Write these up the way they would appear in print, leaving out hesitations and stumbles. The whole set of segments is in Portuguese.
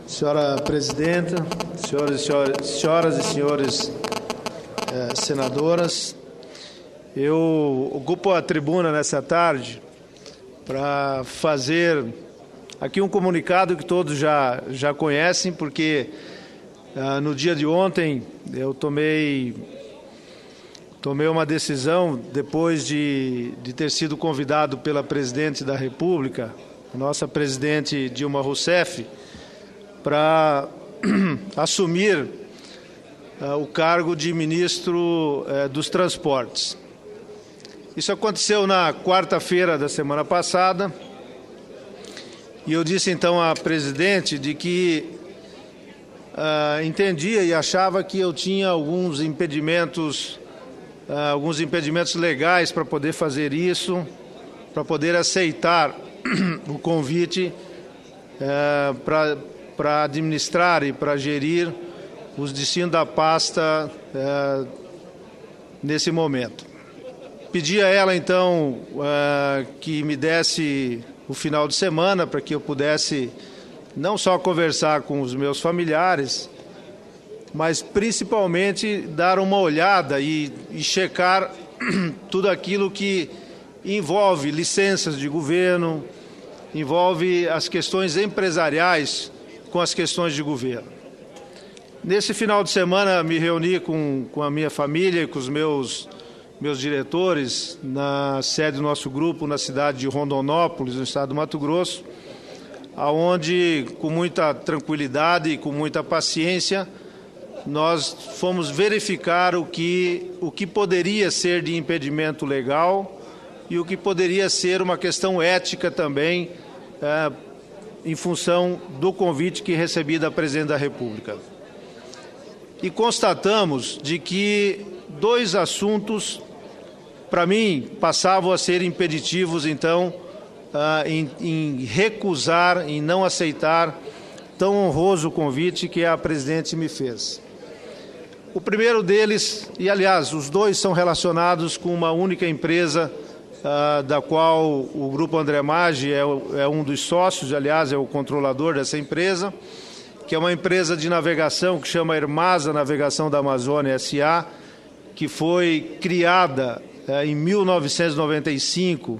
Senhora Presidenta, senhoras e senhores senadoras, eu ocupo a tribuna nessa tarde para fazer aqui um comunicado que todos já conhecem, porque no dia de ontem eu tomei uma decisão, depois de ter sido convidado pela Presidente da República, nossa Presidente Dilma Rousseff, para assumir o cargo de Ministro dos Transportes. Isso aconteceu na quarta-feira da semana passada, e eu disse então à Presidente de que entendia e achava que eu tinha alguns impedimentos legais para poder fazer isso, para poder aceitar o convite para administrar e para gerir os destinos da pasta nesse momento. Pedi a ela, então, que me desse o final de semana para que eu pudesse não só conversar com os meus familiares, mas principalmente dar uma olhada e checar tudo aquilo que envolve licenças de governo, envolve as questões empresariais com as questões de governo. Nesse final de semana me reuni com a minha família e com os meus diretores na sede do nosso grupo na cidade de Rondonópolis, no estado do Mato Grosso, aonde com muita tranquilidade e com muita paciência nós fomos verificar o que poderia ser de impedimento legal e o que poderia ser uma questão ética também, em função do convite que recebi da Presidente da República. E constatamos de que dois assuntos, para mim, passavam a ser impeditivos, então, em recusar, em não aceitar tão honroso convite que a Presidente me fez. O primeiro deles, e aliás, os dois são relacionados com uma única empresa, da qual o Grupo André Maggi é um dos sócios, aliás, é o controlador dessa empresa, que é uma empresa de navegação que chama Ermasa Navegação da Amazônia S.A., que foi criada em 1995,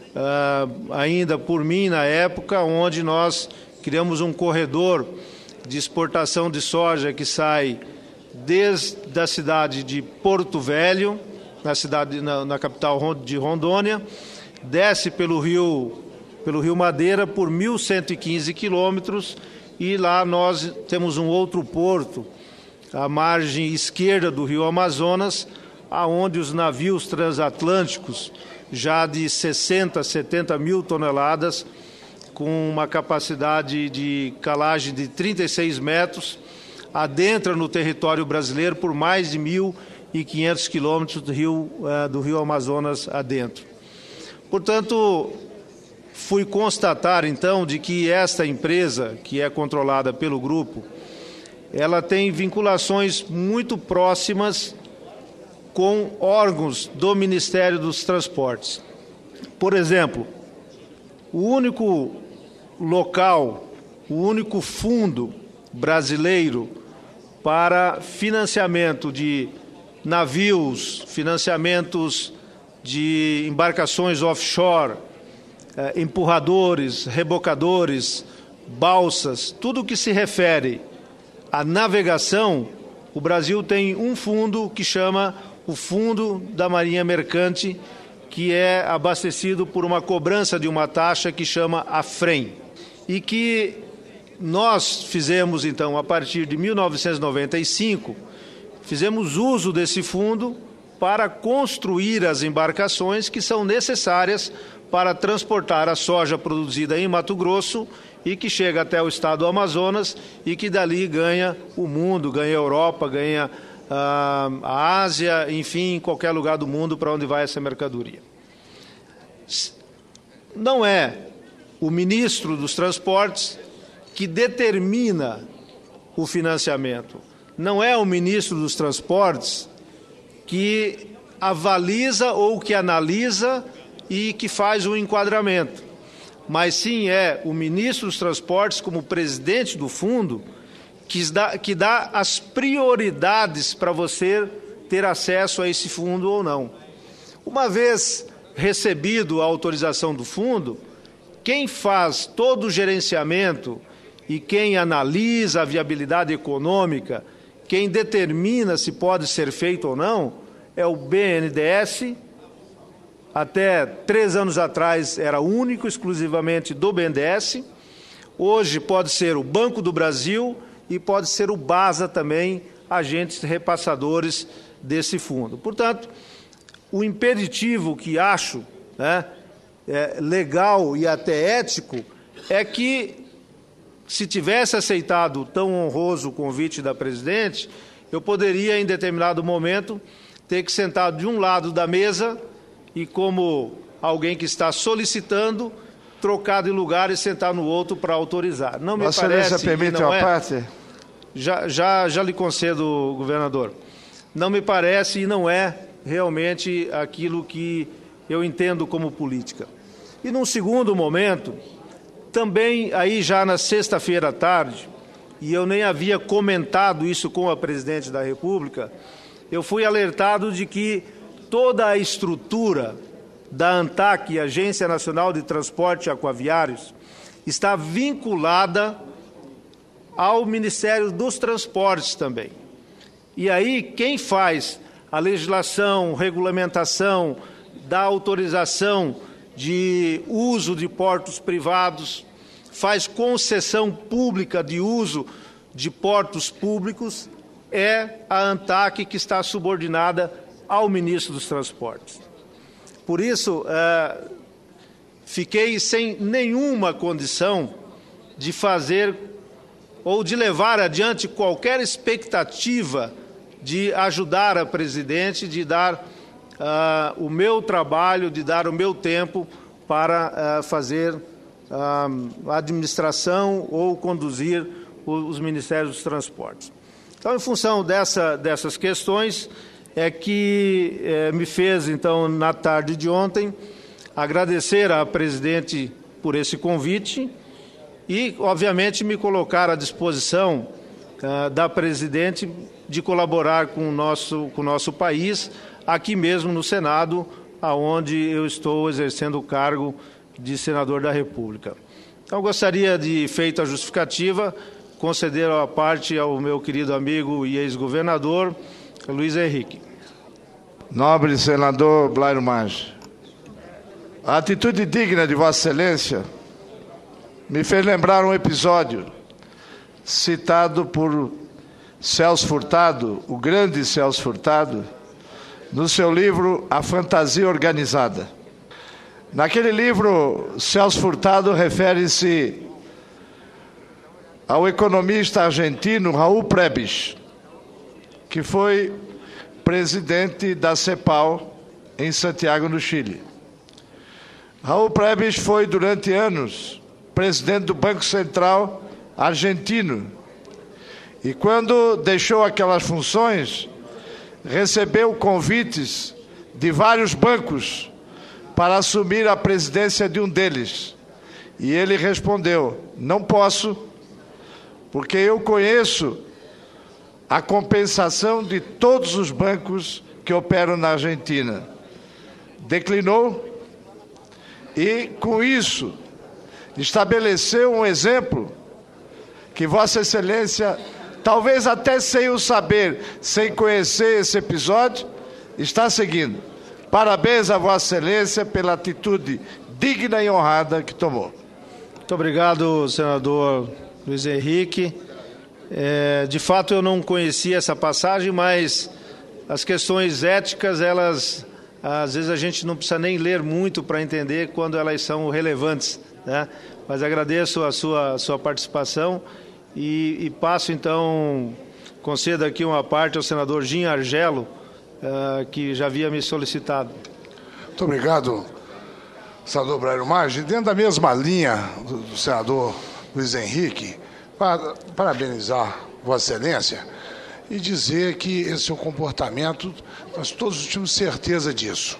ainda por mim na época, onde nós criamos um corredor de exportação de soja que sai desde a cidade de Porto Velho, na capital de Rondônia, desce pelo rio Madeira por 1.115 quilômetros, e lá nós temos um outro porto, à margem esquerda do rio Amazonas, aonde os navios transatlânticos, já de 60, 70 mil toneladas, com uma capacidade de calagem de 36 metros, adentra no território brasileiro por mais de 1.500 quilômetros do rio Amazonas adentro. Portanto, fui constatar, então, de que esta empresa, que é controlada pelo grupo, ela tem vinculações muito próximas com órgãos do Ministério dos Transportes. Por exemplo, o único local, o único fundo brasileiro para financiamento de navios, financiamentos de embarcações offshore, empurradores, rebocadores, balsas, tudo que se refere à navegação, o Brasil tem um fundo que chama o Fundo da Marinha Mercante, que é abastecido por uma cobrança de uma taxa que chama AFREM, e que nós fizemos, então, a partir de 1995, fizemos uso desse fundo para construir as embarcações que são necessárias para transportar a soja produzida em Mato Grosso e que chega até o estado do Amazonas e que dali ganha o mundo, ganha a Europa, ganha a Ásia, enfim, em qualquer lugar do mundo para onde vai essa mercadoria. Não é o ministro dos Transportes que determina o financiamento. Não é o ministro dos Transportes que avaliza ou que analisa e que faz o enquadramento. mas sim é o ministro dos Transportes, como presidente do fundo, que dá as prioridades para você ter acesso a esse fundo ou não. Uma vez recebido a autorização do fundo, quem faz todo o gerenciamento e quem analisa a viabilidade econômica, quem determina se pode ser feito ou não, é o BNDES. Até 3 anos atrás era único, exclusivamente do BNDES. Hoje pode ser o Banco do Brasil e pode ser o BASA também, agentes repassadores desse fundo. Portanto, o impeditivo que acho legal e até ético é que, se tivesse aceitado o tão honroso convite da presidente, eu poderia, em determinado momento, ter que sentar de um lado da mesa e, como alguém que está solicitando, trocar de lugar e sentar no outro para autorizar. Não me Vossa parece Excelência permite uma parte? Já lhe concedo, governador. Não me parece e não é realmente aquilo que eu entendo como política. E, num segundo momento, também aí já na sexta-feira à tarde, e eu nem havia comentado isso com a presidente da República, eu fui alertado de que toda a estrutura da ANTAQ, Agência Nacional de Transporte Aquaviários, está vinculada ao Ministério dos Transportes também. E aí, quem faz a legislação, regulamentação, da autorização de uso de portos privados, faz concessão pública de uso de portos públicos, é a ANTAQ, que está subordinada ao ministro dos Transportes. Por isso, fiquei sem nenhuma condição de fazer ou de levar adiante qualquer expectativa de ajudar a presidente, de dar o meu trabalho, de dar o meu tempo para fazer a administração ou conduzir os Ministérios dos Transportes. Então, em função dessas questões, é que me fez, então, na tarde de ontem, agradecer à presidente por esse convite e, obviamente, me colocar à disposição da presidente de colaborar com o nosso país, aqui mesmo no Senado, aonde eu estou exercendo o cargo de senador da República. Então, gostaria de, feita a justificativa, conceder a parte ao meu querido amigo e ex-governador, Luiz Henrique. Nobre senador Blairo Maggi, a atitude digna de Vossa Excelência me fez lembrar um episódio citado por Celso Furtado, o grande Celso Furtado, no seu livro A Fantasia Organizada. Naquele livro, Celso Furtado refere-se ao economista argentino Raul Prebisch, que foi presidente da CEPAL em Santiago, no Chile. Raul Prebisch foi, durante anos, presidente do Banco Central argentino. E quando deixou aquelas funções, recebeu convites de vários bancos para assumir a presidência de um deles. E ele respondeu: não posso, porque eu conheço a compensação de todos os bancos que operam na Argentina. Declinou e, com isso, estabeleceu um exemplo que Vossa Excelência, talvez até sem o saber, sem conhecer esse episódio, está seguindo. Parabéns a Vossa Excelência pela atitude digna e honrada que tomou. Muito obrigado, senador Luiz Henrique. De fato, eu não conhecia essa passagem, mas as questões éticas, elas, às vezes a gente não precisa nem ler muito para entender quando elas são relevantes, né? Mas agradeço a sua participação e passo, então, concedo aqui uma parte ao senador Gin Argelo, que já havia me solicitado. Muito obrigado, senador Blairo Maggi. Dentro da mesma linha do senador Luiz Henrique, para parabenizar Vossa Excelência e dizer que esse seu comportamento, nós todos tínhamos certeza disso.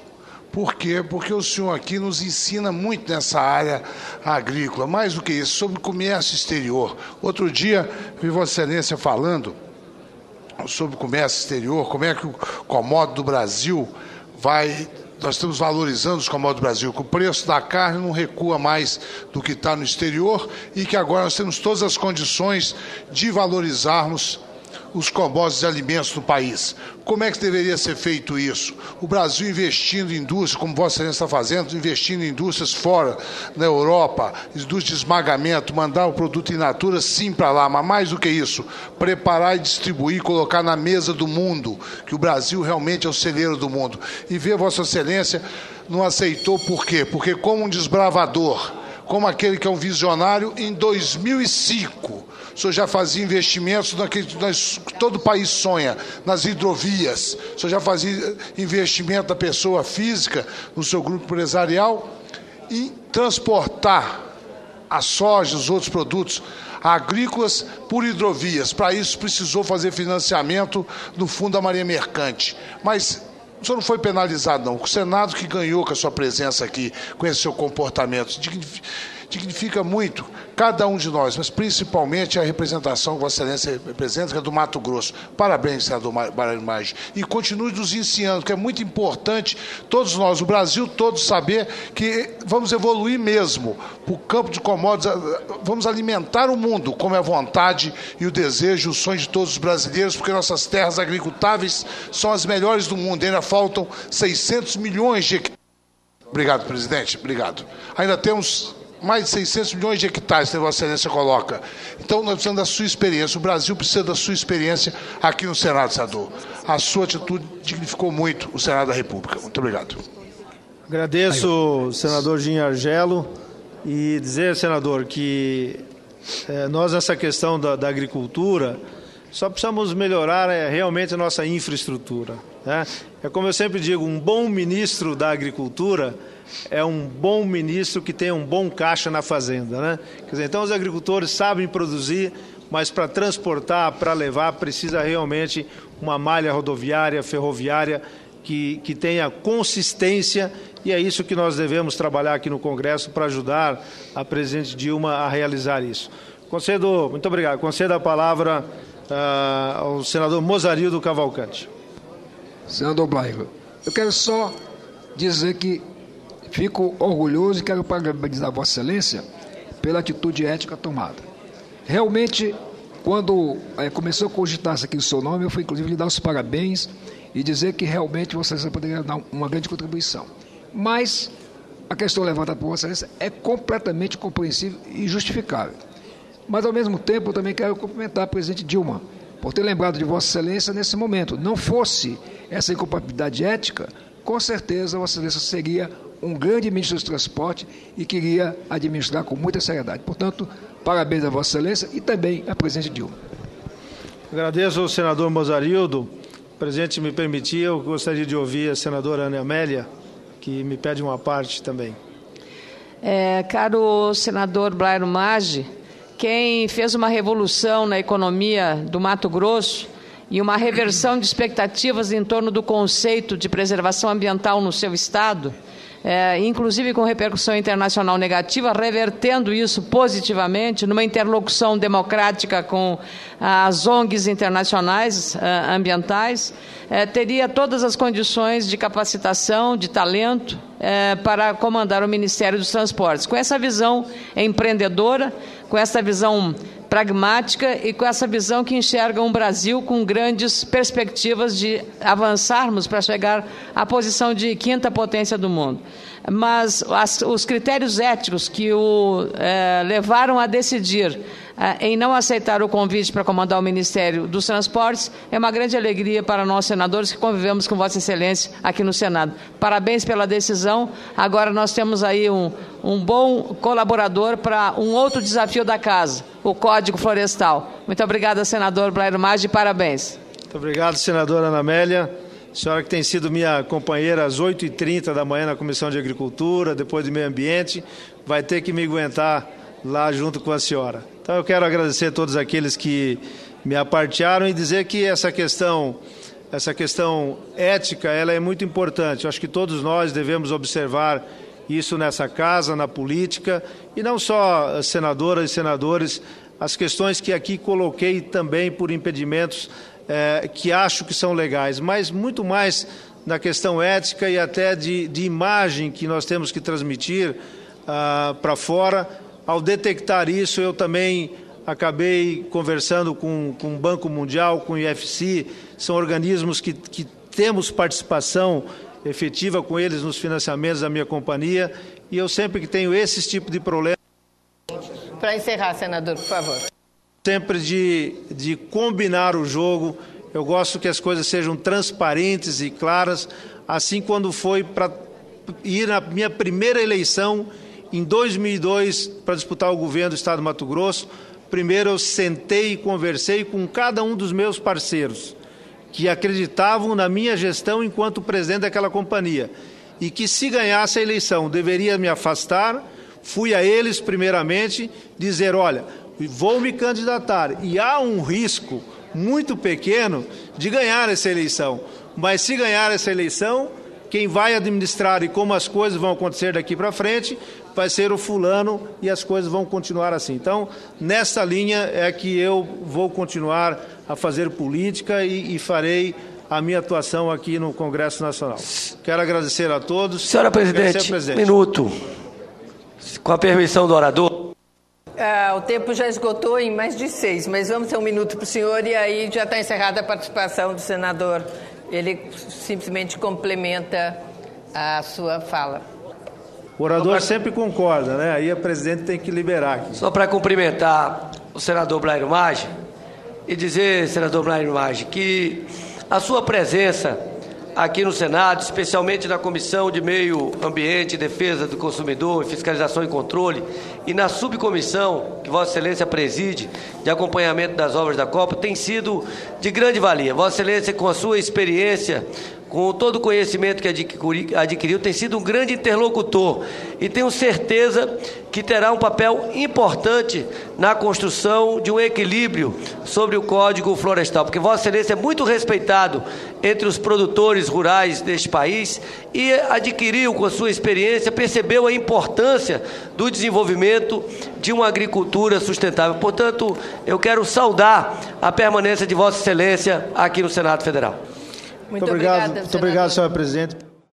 Por quê? Porque o senhor aqui nos ensina muito nessa área agrícola, mais do que isso, sobre comércio exterior. Outro dia, vi Vossa Excelência falando sobre comércio exterior, como é que o commodity do Brasil vai... Nós estamos valorizando os commodities do Brasil, que o preço da carne não recua mais do que está no exterior e que agora nós temos todas as condições de valorizarmos os commodities de alimentos no país. Como é que deveria ser feito isso? O Brasil investindo em indústria, como Vossa Excelência está fazendo, investindo em indústrias fora, na Europa, indústria de esmagamento, mandar o produto in natura sim para lá, mas mais do que isso, preparar e distribuir, colocar na mesa do mundo, que o Brasil realmente é o celeiro do mundo. E ver Vossa Excelência não aceitou por quê? Porque como um desbravador, como aquele que é um visionário, em 2005, o senhor já fazia investimentos naquele que todo o país sonha, nas hidrovias. O senhor já fazia investimento da pessoa física, no seu grupo empresarial, em transportar a soja, os outros produtos agrícolas por hidrovias. Para isso, precisou fazer financiamento no Fundo da Marinha Mercante. Mas o senhor não foi penalizado, não. O Senado que ganhou com a sua presença aqui, com esse seu comportamento, dignifica muito cada um de nós, mas principalmente a representação que Vossa Excelência representa, que é do Mato Grosso. Parabéns, senador Brairo Maggi. E continue nos ensinando, que é muito importante, todos nós, o Brasil todo, saber que vamos evoluir mesmo para o campo de commodities, vamos alimentar o mundo, como é a vontade e o desejo, o sonho de todos os brasileiros, porque nossas terras agricultáveis são as melhores do mundo. Ainda faltam 600 milhões de hectares. Obrigado, presidente. Obrigado. Ainda temos mais de 600 milhões de hectares, que a Vossa Excelência coloca. Então, nós precisamos da sua experiência. O Brasil precisa da sua experiência aqui no Senado, senador. A sua atitude dignificou muito o Senado da República. Muito obrigado. Agradeço, senador Ginho Argelo, e dizer, senador, que nós, nessa questão da agricultura, só precisamos melhorar realmente a nossa infraestrutura, né? É como eu sempre digo, um bom ministro da agricultura é um bom ministro que tem um bom caixa na fazenda, né? Quer dizer, então os agricultores sabem produzir, mas para transportar, para levar, precisa realmente uma malha rodoviária, ferroviária, que tenha consistência, e é isso que nós devemos trabalhar aqui no Congresso para ajudar a presidente Dilma a realizar isso. Muito obrigado. Concedo a palavra ao senador Mozarildo Cavalcante. Senador Blairo, eu quero só dizer que fico orgulhoso e quero parabenizar Vossa Excelência pela atitude ética tomada. Realmente, quando começou a cogitar-se aqui o seu nome, eu fui inclusive lhe dar os parabéns e dizer que realmente Vossa Excelência poderia dar uma grande contribuição. Mas a questão levantada por Vossa Excelência é completamente compreensível e justificável. Mas, ao mesmo tempo, eu também quero cumprimentar a presidente Dilma por ter lembrado de Vossa Excelência nesse momento. Não fosse essa incompatibilidade ética, com certeza Vossa Excelência seria um grande ministro do transporte e queria administrar com muita seriedade. Portanto, parabéns a Vossa Excelência e também à presidente Dilma. Agradeço ao senador Mozarildo. Presidente, me permitir, eu gostaria de ouvir a senadora Ana Amélia, que me pede uma parte também. Caro senador Blairo Maggi, quem fez uma revolução na economia do Mato Grosso e uma reversão de expectativas em torno do conceito de preservação ambiental no seu estado, inclusive com repercussão internacional negativa, revertendo isso positivamente numa interlocução democrática com as ONGs internacionais ambientais, teria todas as condições de capacitação, de talento, para comandar o Ministério dos Transportes. Com essa visão empreendedora, com essa visão pragmática e com essa visão que enxerga um Brasil com grandes perspectivas de avançarmos para chegar à posição de quinta potência do mundo. Mas os critérios éticos que o levaram a decidir em não aceitar o convite para comandar o Ministério dos Transportes é uma grande alegria para nós, senadores, que convivemos com Vossa Excelência aqui no Senado. Parabéns pela decisão. Agora nós temos aí um bom colaborador para um outro desafio da Casa, o Código Florestal. Muito obrigada, senador Blairo Maggi, parabéns. Muito obrigado, senadora Ana Amélia. A senhora que tem sido minha companheira às 8h30 da manhã na Comissão de Agricultura, depois de Meio Ambiente, vai ter que me aguentar lá junto com a senhora. Então eu quero agradecer a todos aqueles que me apartearam e dizer que essa questão essa questão ética, ela é muito importante. Eu acho que todos nós devemos observar isso nessa casa, na política, e não só senadoras e senadores, as questões que aqui coloquei também por impedimentos que acho que são legais, mas muito mais na questão ética e até de imagem que nós temos que transmitir para fora. Ao detectar isso, eu também acabei conversando com o Banco Mundial, com o IFC, são organismos que temos participação efetiva com eles nos financiamentos da minha companhia, e eu sempre que tenho esse tipo de problema... Para encerrar, senador, por favor. Sempre de combinar o jogo, eu gosto que as coisas sejam transparentes e claras, assim quando foi para ir na minha primeira eleição, em 2002, para disputar o governo do Estado do Mato Grosso. Primeiro eu sentei e conversei com cada um dos meus parceiros, que acreditavam na minha gestão enquanto presidente daquela companhia, e que se ganhasse a eleição deveria me afastar. Fui a eles primeiramente dizer, olha, vou me candidatar e há um risco muito pequeno de ganhar essa eleição, mas se ganhar essa eleição, quem vai administrar e como as coisas vão acontecer daqui para frente vai ser o fulano e as coisas vão continuar assim. Então, nessa linha é que eu vou continuar a fazer política e farei a minha atuação aqui no Congresso Nacional. Quero agradecer a todos. Senhora presidente, minuto. Com a permissão do orador. O tempo já esgotou em mais de 6, mas vamos ter um minuto para o senhor e aí já está encerrada a participação do senador. Ele simplesmente complementa a sua fala. O orador sempre concorda, né? Aí a presidente tem que liberar aqui. Só para cumprimentar o senador Blairo Maggi e dizer, senador Blairo Maggi, que a sua presença aqui no Senado, especialmente na Comissão de Meio Ambiente, Defesa do Consumidor, Fiscalização e Controle, e na subcomissão que Vossa Excelência preside, de acompanhamento das obras da Copa, tem sido de grande valia. Vossa Excelência, com a sua experiência, com todo o conhecimento que adquiriu, tem sido um grande interlocutor e tenho certeza que terá um papel importante na construção de um equilíbrio sobre o Código Florestal, porque Vossa Excelência é muito respeitado entre os produtores rurais deste país e adquiriu, com a sua experiência, percebeu a importância do desenvolvimento de uma agricultura sustentável. Portanto, eu quero saudar a permanência de Vossa Excelência aqui no Senado Federal. Muito obrigado, senhora presidente.